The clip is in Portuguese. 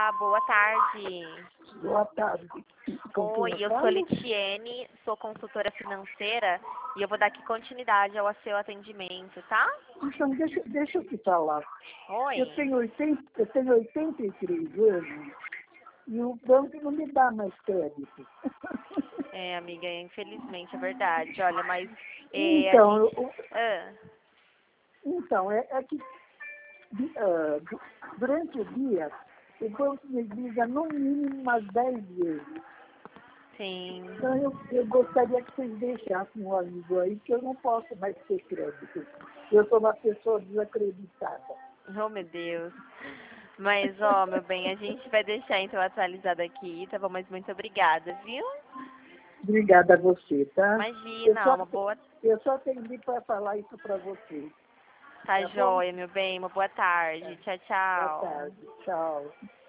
Olá, boa tarde. Boa tarde. Com quem Oi, eu sou falo? Litiene, sou consultora financeira e eu vou dar aqui continuidade ao seu atendimento, tá? Então, deixa eu te falar. Oi. Eu tenho 83 anos e o banco não me dá mais crédito. É, amiga, infelizmente é verdade. Olha, mas a Então, gente. Ah, é que durante o dia, o banco me liga no mínimo umas 10 vezes. sim. Então, eu gostaria que vocês deixassem um aviso aí, que eu não posso mais ter crédito. Eu sou uma pessoa desacreditada. Oh, meu Deus. Mas, ó, meu bem, a gente vai deixar então atualizado aqui, tá bom? Mas muito obrigada, viu? Obrigada a você, tá? Eu Imagina, só, uma boa. eu só atendi para falar isso para você. Tá Tá bom? joia, meu bem, uma boa tarde. Tchau, Boa tchau. tarde. Tchau.